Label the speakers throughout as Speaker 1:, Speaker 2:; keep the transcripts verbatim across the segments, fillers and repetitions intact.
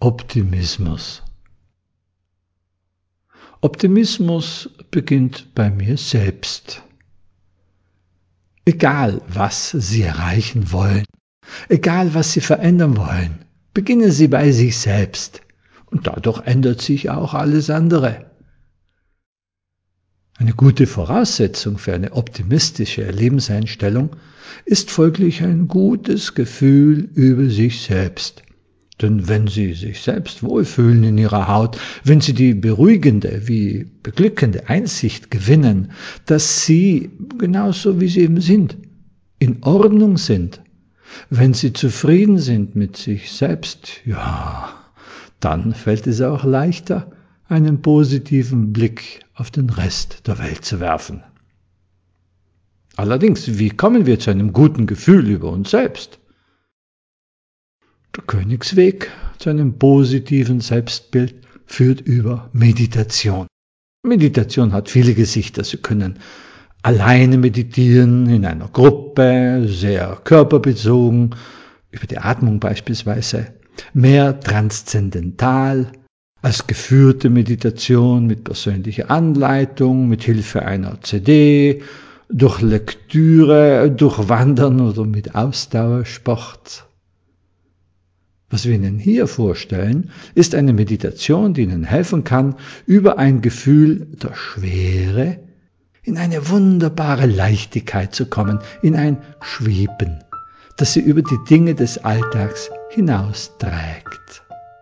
Speaker 1: Optimismus. Optimismus beginnt bei mir selbst. Egal, was Sie erreichen wollen, egal, was Sie verändern wollen, beginnen Sie bei sich selbst. Und dadurch ändert sich auch alles andere. Eine gute Voraussetzung für eine optimistische Lebenseinstellung ist folglich ein gutes Gefühl über sich selbst. Denn wenn Sie sich selbst wohlfühlen in Ihrer Haut, wenn Sie die beruhigende wie beglückende Einsicht gewinnen, dass Sie, genauso wie Sie eben sind, in Ordnung sind, wenn Sie zufrieden sind mit sich selbst, ja, dann fällt es auch leichter, einen positiven Blick auf den Rest der Welt zu werfen. Allerdings, wie kommen wir zu einem guten Gefühl über uns selbst? Der Königsweg zu einem positiven Selbstbild führt über Meditation. Meditation hat viele Gesichter. Sie können alleine meditieren, in einer Gruppe, sehr körperbezogen, über die Atmung beispielsweise, mehr transzendental, als geführte Meditation mit persönlicher Anleitung, mit Hilfe einer C D, durch Lektüre, durch Wandern oder mit Ausdauersport. Was wir Ihnen hier vorstellen, ist eine Meditation, die Ihnen helfen kann, über ein Gefühl der Schwere in eine wunderbare Leichtigkeit zu kommen, in ein Schweben, das Sie über die Dinge des Alltags hinausträgt.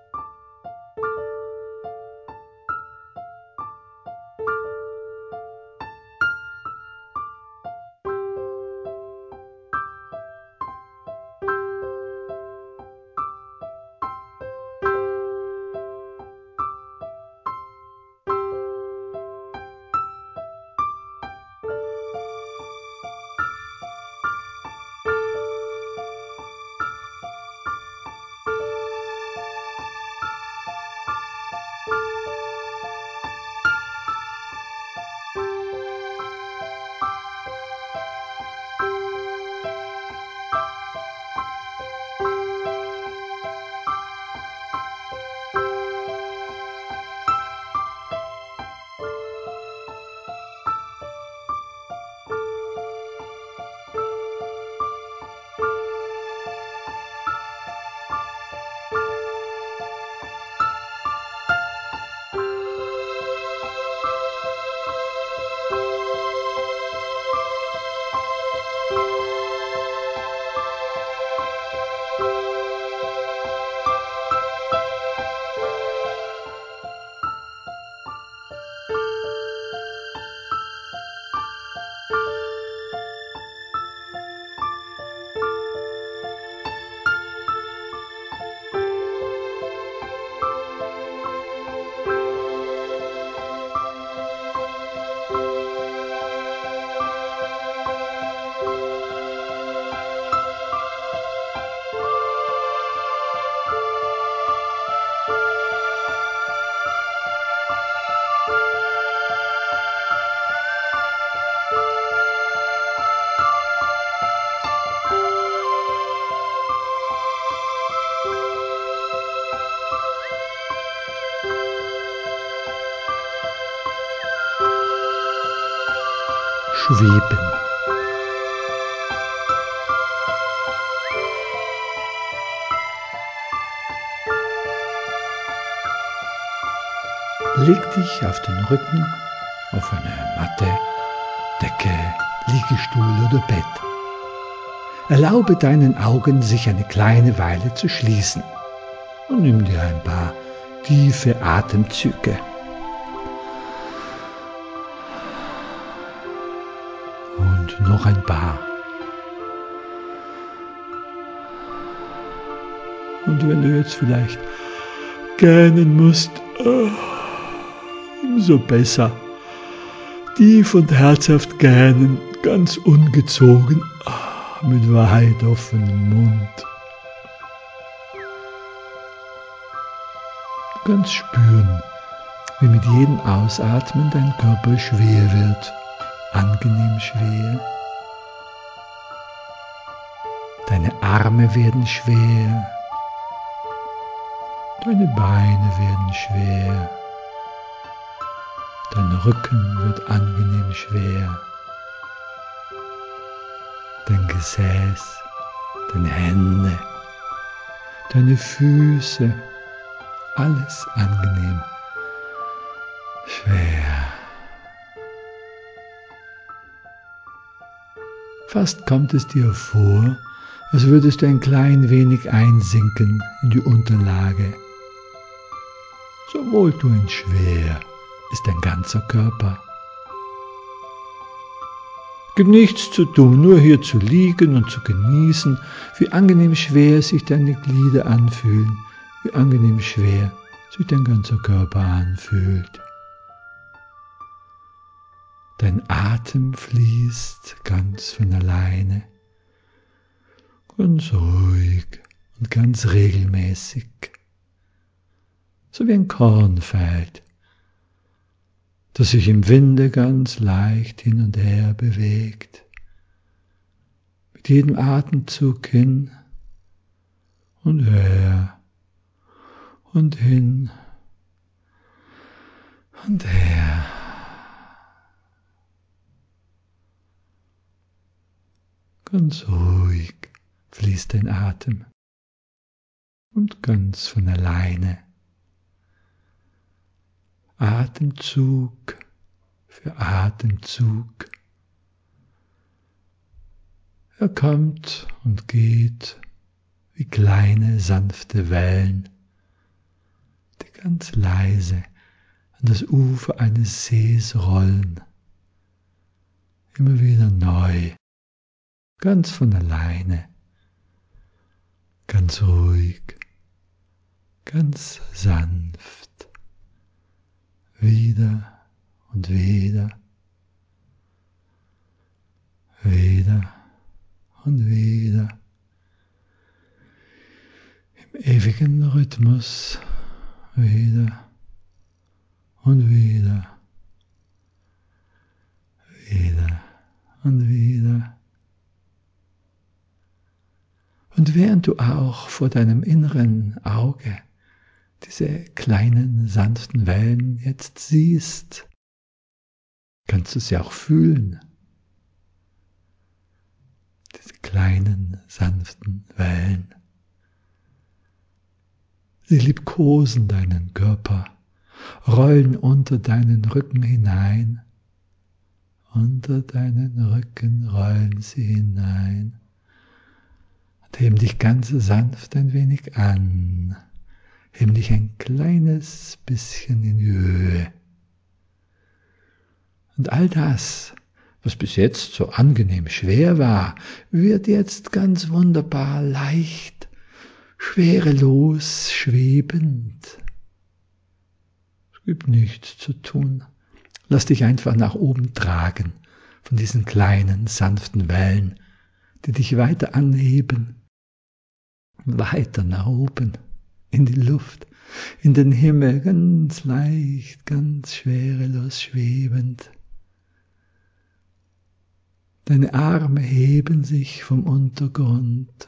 Speaker 1: Schweben. Leg dich auf den Rücken, auf eine Matte, Decke, Liegestuhl oder Bett. Erlaube deinen Augen, sich eine kleine Weile zu schließen und nimm dir ein paar tiefe Atemzüge. Und noch ein paar. Und wenn du jetzt vielleicht gähnen musst, umso besser. Tief und herzhaft gähnen, ganz ungezogen, mit weit offenem Mund. Du kannst spüren, wie mit jedem Ausatmen dein Körper schwer wird, angenehm schwer. Deine Arme werden schwer. Deine Beine werden schwer. Dein Rücken wird angenehm schwer. Dein Gesäß, deine Hände, deine Füße, alles angenehm schwer. Fast kommt es dir vor, als würdest du ein klein wenig einsinken in die Unterlage. So wohltuend schwer ist dein ganzer Körper. Gibt nichts zu tun, nur hier zu liegen und zu genießen, wie angenehm schwer sich deine Glieder anfühlen, wie angenehm schwer sich dein ganzer Körper anfühlt. Dein Atem fließt ganz von alleine, ganz ruhig und ganz regelmäßig, so wie ein Kornfeld, das sich im Winde ganz leicht hin und her bewegt, mit jedem Atemzug hin und her und hin und her. Ganz ruhig fließt dein Atem und ganz von alleine. Atemzug für Atemzug. Er kommt und geht wie kleine sanfte Wellen, die ganz leise an das Ufer eines Sees rollen, immer wieder neu, ganz von alleine, ganz ruhig, ganz sanft, wieder und wieder, wieder und wieder, im ewigen Rhythmus, wieder und wieder, wieder und wieder. Und während du auch vor deinem inneren Auge diese kleinen sanften Wellen jetzt siehst, kannst du sie auch fühlen. Diese kleinen sanften Wellen. Sie liebkosen deinen Körper, rollen unter deinen Rücken hinein. Unter deinen Rücken rollen sie hinein und heben dich ganz sanft ein wenig an, heben dich ein kleines bisschen in die Höhe. Und all das, was bis jetzt so angenehm schwer war, wird jetzt ganz wunderbar leicht, schwerelos, schwebend. Es gibt nichts zu tun. Lass dich einfach nach oben tragen von diesen kleinen, sanften Wellen, die dich weiter anheben, weiter nach oben, in die Luft, in den Himmel, ganz leicht, ganz schwerelos schwebend. Deine Arme heben sich vom Untergrund.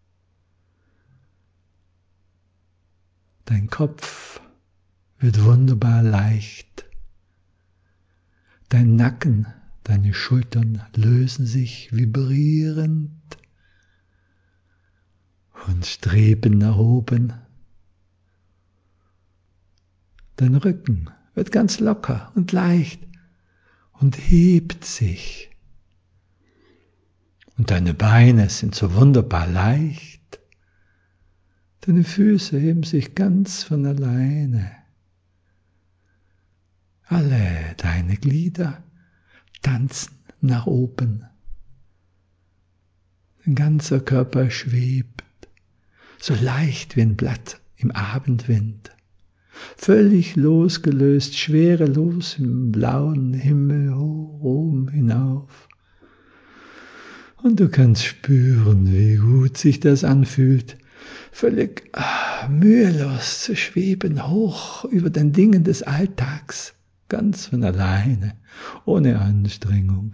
Speaker 1: Dein Kopf wird wunderbar leicht. Dein Nacken, deine Schultern lösen sich vibrierend und streben nach oben. Dein Rücken wird ganz locker und leicht und hebt sich. Und deine Beine sind so wunderbar leicht. Deine Füße heben sich ganz von alleine. Alle deine Glieder tanzen nach oben. Dein ganzer Körper schwebt, so leicht wie ein Blatt im Abendwind, völlig losgelöst, schwerelos im blauen Himmel hoch oben hinauf. Und du kannst spüren, wie gut sich das anfühlt, völlig ah, mühelos zu schweben, hoch über den Dingen des Alltags, ganz von alleine, ohne Anstrengung.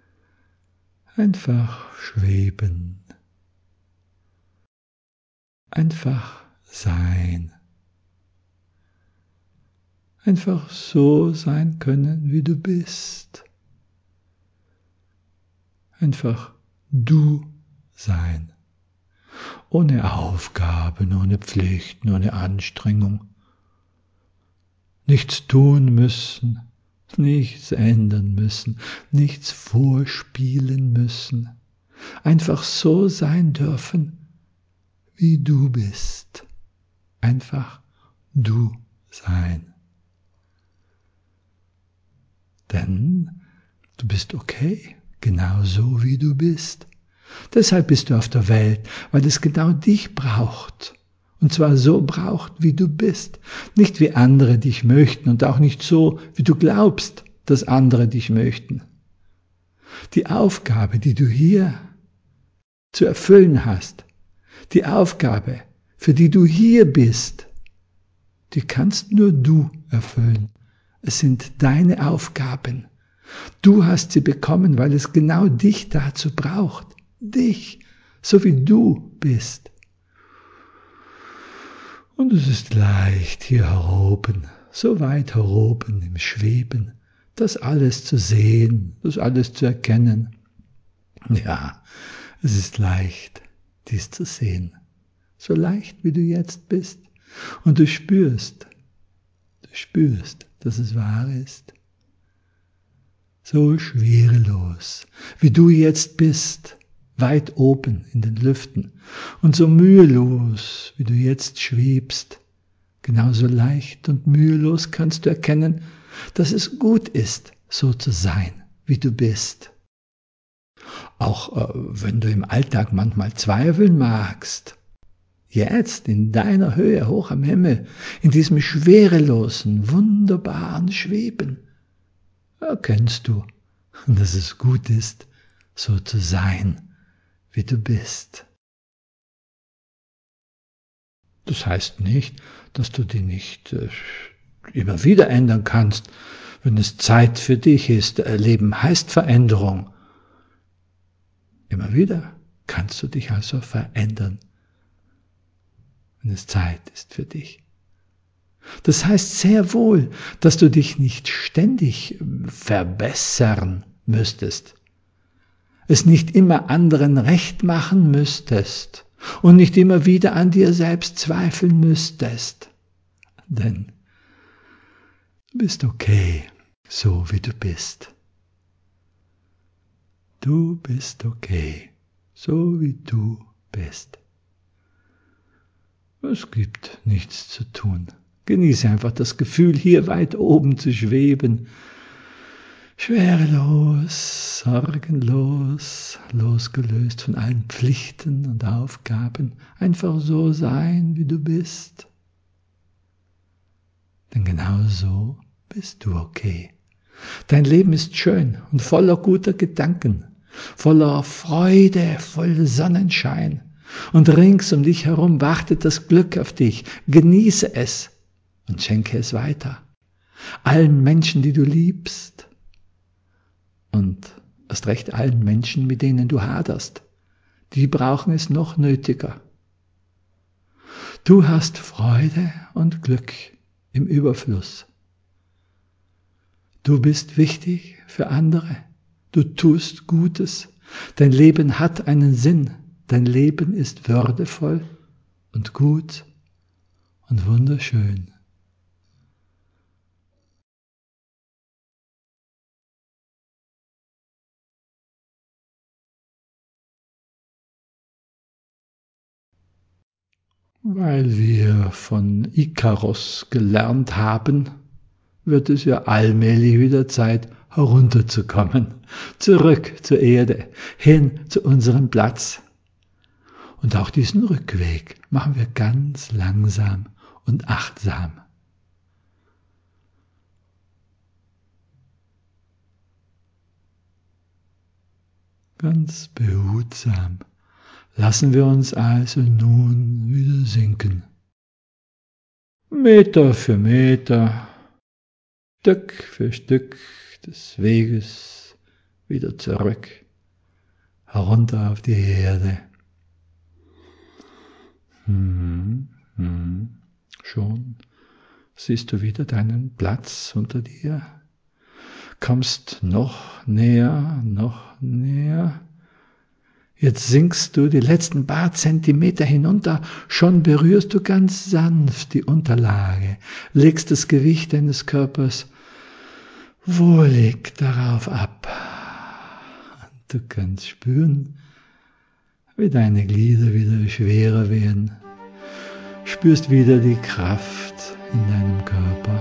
Speaker 1: Einfach schweben. einfach sein. Einfach so sein können, wie du bist. Einfach du sein. Ohne Aufgaben, ohne Pflichten, ohne Anstrengung. Nichts tun müssen, nichts ändern müssen, nichts vorspielen müssen. Einfach so sein dürfen, wie du bist. Einfach du sein. Denn du bist okay, genau so wie du bist. Deshalb bist du auf der Welt, weil es genau dich braucht. Und zwar so braucht, wie du bist. Nicht wie andere dich möchten und auch nicht so, wie du glaubst, dass andere dich möchten. Die Aufgabe, die du hier zu erfüllen hast, die Aufgabe, für die du hier bist, die kannst nur du erfüllen. Es sind deine Aufgaben. Du hast sie bekommen, weil es genau dich dazu braucht. Dich, so wie du bist. Und es ist leicht hier heroben, so weit heroben im Schweben, das alles zu sehen, das alles zu erkennen. Ja, es ist leicht, dies zu sehen. So leicht, wie du jetzt bist. Und du spürst, du spürst, dass es wahr ist. So schwerelos, wie du jetzt bist, weit oben in den Lüften, und so mühelos, wie du jetzt schwebst, genauso leicht und mühelos kannst du erkennen, dass es gut ist, so zu sein, wie du bist. Auch äh, wenn du im Alltag manchmal zweifeln magst, jetzt in deiner Höhe hoch am Himmel, in diesem schwerelosen, wunderbaren Schweben, erkennst du, dass es gut ist, so zu sein, wie du bist. Das heißt nicht, dass du dich nicht äh, immer wieder ändern kannst, wenn es Zeit für dich ist. Leben heißt Veränderung. Immer wieder kannst du dich also verändern, wenn es Zeit ist für dich. Das heißt sehr wohl, dass du dich nicht ständig verbessern müsstest, es nicht immer anderen recht machen müsstest und nicht immer wieder an dir selbst zweifeln müsstest. Denn du bist okay, so wie du bist. Du bist okay, so wie du bist. Es gibt nichts zu tun. Genieße einfach das Gefühl, hier weit oben zu schweben. Schwerelos, sorgenlos, losgelöst von allen Pflichten und Aufgaben. Einfach so sein, wie du bist. Denn genau so bist du okay. Dein Leben ist schön und voller guter Gedanken, voller Freude, voll Sonnenschein. Und rings um dich herum wartet das Glück auf dich. Genieße es und schenke es weiter. Allen Menschen, die du liebst. Und erst recht allen Menschen, mit denen du haderst. Die brauchen es noch nötiger. Du hast Freude und Glück im Überfluss. Du bist wichtig für andere. Du tust Gutes. Dein Leben hat einen Sinn. Dein Leben ist würdevoll und gut und wunderschön. Weil wir von Ikaros gelernt haben, wird es ja allmählich wieder Zeit, herunterzukommen, zurück zur Erde, hin zu unserem Platz. Und auch diesen Rückweg machen wir ganz langsam und achtsam. Ganz behutsam lassen wir uns also nun wieder sinken. Meter für Meter, Stück für Stück des Weges wieder zurück, herunter auf die Erde. Hm, hm. Schon siehst du wieder deinen Platz unter dir, kommst noch näher, noch näher. Jetzt sinkst du die letzten paar Zentimeter hinunter, schon berührst du ganz sanft die Unterlage, legst das Gewicht deines Körpers wohlig darauf ab. Und du kannst spüren, wie deine Glieder wieder schwerer werden. Spürst wieder die Kraft in deinem Körper.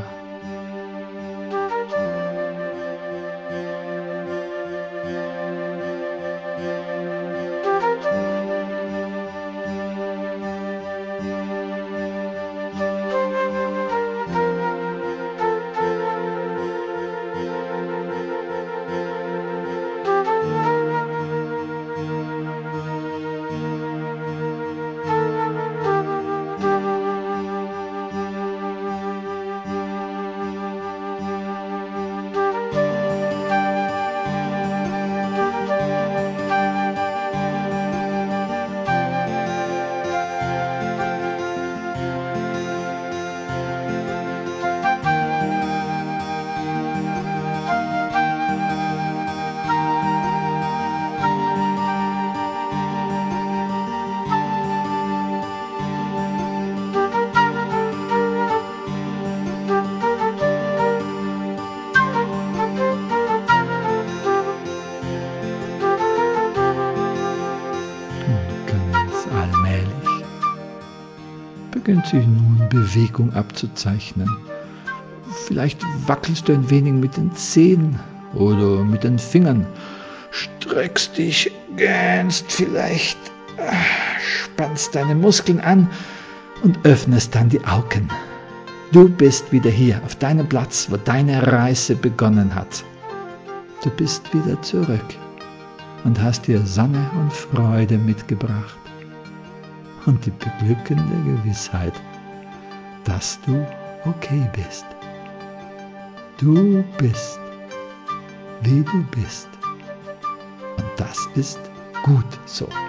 Speaker 1: Ganz allmählich beginnt sich nun Bewegung abzuzeichnen. Vielleicht wackelst du ein wenig mit den Zehen oder mit den Fingern, streckst dich, gähnst vielleicht, spannst deine Muskeln an und öffnest dann die Augen. Du bist wieder hier auf deinem Platz, wo deine Reise begonnen hat. Du bist wieder zurück und hast dir Sonne und Freude mitgebracht und die beglückende Gewissheit, dass du okay bist. Du bist, wie du bist. Und das ist gut so.